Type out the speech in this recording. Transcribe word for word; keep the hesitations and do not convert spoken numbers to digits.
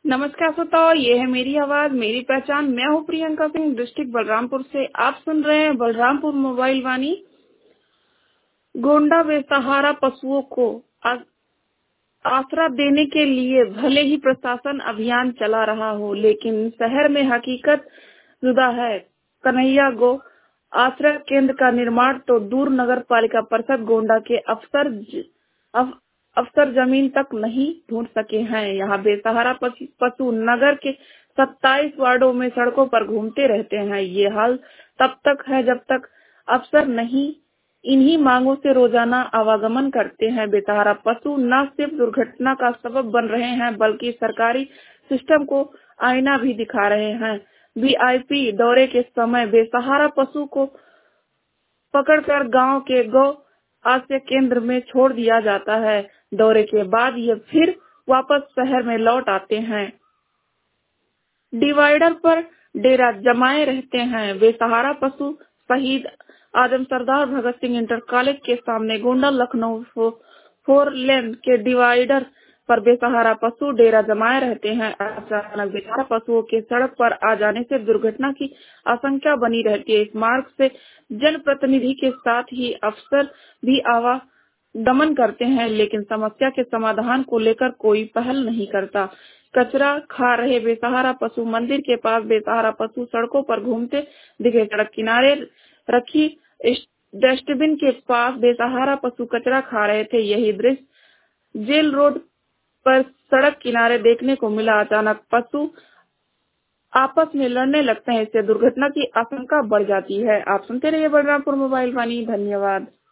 नमस्कार श्रोताओ, ये है मेरी आवाज मेरी पहचान। मैं हूँ प्रियंका सिंह, डिस्ट्रिक्ट बलरामपुर से। आप सुन रहे हैं बलरामपुर मोबाइल वाणी। गोंडा बेसहारा पशुओं को आ, आसरा देने के लिए भले ही प्रशासन अभियान चला रहा हो, लेकिन शहर में हकीकत जुदा है। कन्हैया गो आश्रय केंद्र का निर्माण तो दूर, नगर पालिका परिषद गोंडा के अफसर ज, अफ, अफसर जमीन तक नहीं ढूंढ सके हैं। यहाँ बेसहारा पशु नगर के सत्ताईस वार्डों में सड़कों पर घूमते रहते हैं। ये हाल तब तक है जब तक अफसर नहीं इन्हीं मांगों से रोजाना आवागमन करते हैं। बेसहारा पशु न सिर्फ दुर्घटना का सबब बन रहे हैं, बल्कि सरकारी सिस्टम को आईना भी दिखा रहे हैं। वीआईपी दौरे के समय बेसहारा पशु को पकड़कर गांव के गौ आश्रय केंद्र में छोड़ दिया जाता है। दौरे के बाद ये फिर वापस शहर में लौट आते हैं। डिवाइडर पर डेरा जमाए रहते हैं। बेसहारा पशु शहीद आजम सरदार भगत सिंह इंटर कॉलेज के सामने गोंडा लखनऊ फोर लेन के डिवाइडर पर बेसहारा पशु डेरा जमाए रहते हैं। अचानक बेसहारा पशुओं के सड़क पर आ जाने से दुर्घटना की आशंका बनी रहती है। इस मार्ग से जनप्रतिनिधि के साथ ही अफसर भी आवागमन करते हैं, लेकिन समस्या के समाधान को लेकर कोई पहल नहीं करता। कचरा खा रहे बेसहारा पशु मंदिर के पास बेसहारा पशु सड़कों पर घूमते दिखे। सड़क किनारे रखी डस्टबिन के पास बेसहारा पशु कचरा खा रहे थे। यही दृश्य जेल रोड पर सड़क किनारे देखने को मिला। अचानक पशु आपस में लड़ने लगते हैं। इससे दुर्घटना की आशंका बढ़ जाती है। आप सुनते रहिए बलरामपुर मोबाइल वाणी। धन्यवाद।